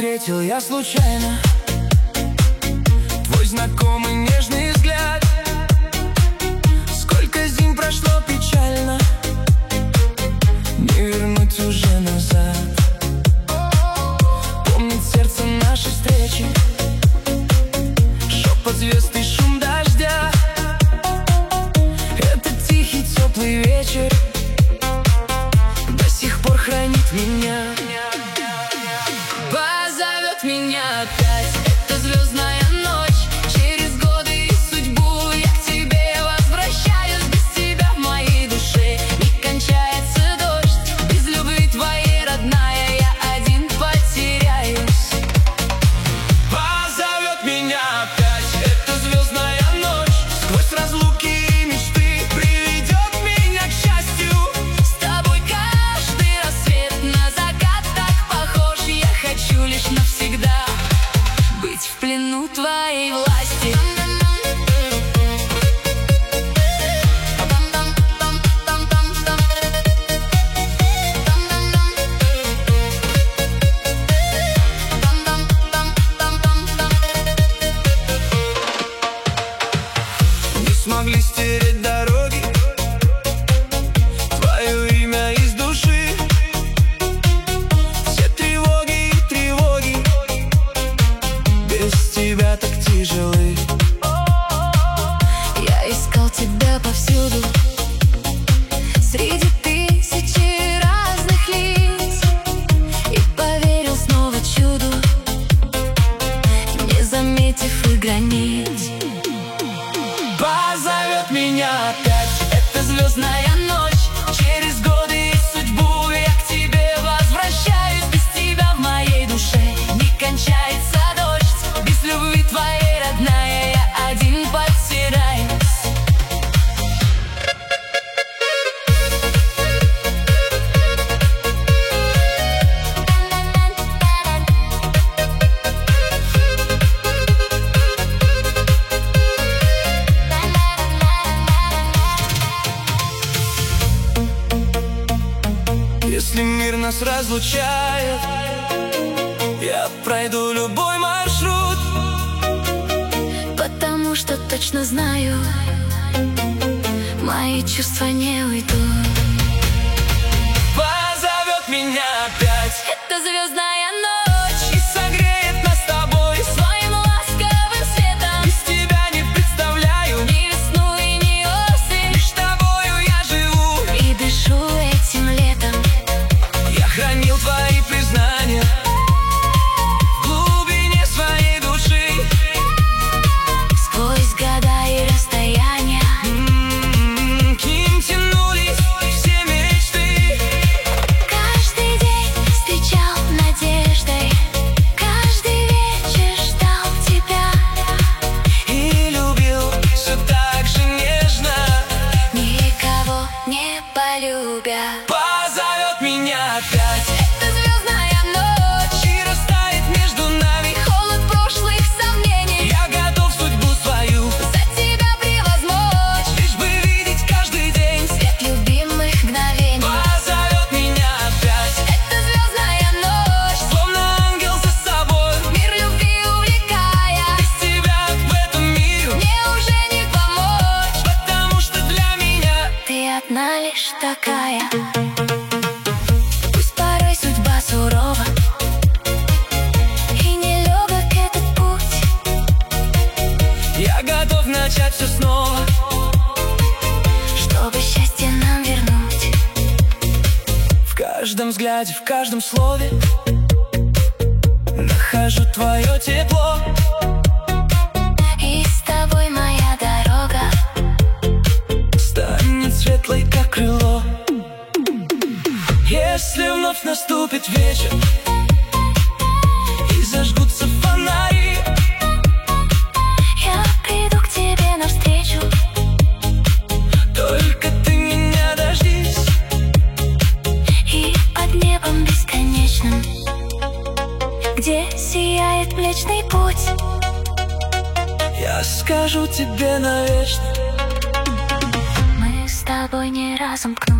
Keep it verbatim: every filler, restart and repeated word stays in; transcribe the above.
встретил я случайно твой знакомый нежный взгляд. Сколько зим прошло печально, не вернуть уже назад. Помнит сердце нашей встречи, шепот звезд и шум дождя. Этот тихий теплый вечер до сих пор хранит меня. Позовет меня опять эта звездная ночь. Через годы и судьбу я к тебе возвращаюсь. Без тебя в моей душе не кончается дождь. Без любви твоей, родная, я один потеряюсь. Позовет меня опять эта звездная ночь. Сквозь разлуки и мечты приведет меня к счастью. С тобой каждый рассвет на закат так похож. Я хочу лишь навсегда быть в плену твоей власти. Не смогли стереть дороги, твое имя из души. Все тревоги и тревоги без тебя так тяжелы. Я искал тебя повсюду, среди тысячи разных лиц, и поверил снова чуду, не заметив и границ. Позовет меня опять эта звездная ночь. Через годы и судьбу я к тебе возвращаюсь. Без тебя в моей душе не кончается дождь. Без любви твоей, родная, я один потеряюсь. Если мир нас разлучает, я пройду любой маршрут, потому что точно знаю, мои чувства не уйдут. Позовет меня опять эта звездная ночь и согреет нас с тобой своим ласковым светом. Без тебя не представляю ни весну и ни осень. Лишь тобою я живу и дышу этим летом. Я хранил твои признания в глубине своей души. Сквозь года и расстояния м-м-м, к ним тянулись все мечты. Каждый день встречал надеждой, каждый вечер ждал тебя и любил все так же нежно, никого не полюбя. Позовет меня опять эта звездная ночь и растает между нами холод прошлых сомнений. Я готов судьбу свою за тебя превозмочь, лишь бы видеть каждый день свет любимых мгновений. Позовет меня опять эта звездная ночь, словно ангел за собой мир любви увлекая. Без тебя в этом миру мне уже не помочь, потому что для меня ты одна лишь такая. Пусть порой судьба сурова и нелегок этот путь, я готов начать все снова, чтобы счастье нам вернуть. В каждом взгляде, в каждом слове нахожу твое тепло. И с тобой моя дорога станет светлой, как крыло. Если вновь наступит вечер и зажгутся фонари, я приду к тебе навстречу. Только ты меня дождись. И под небом бесконечным, где сияет Млечный Путь, я скажу тебе навечно: мы с тобой не разом.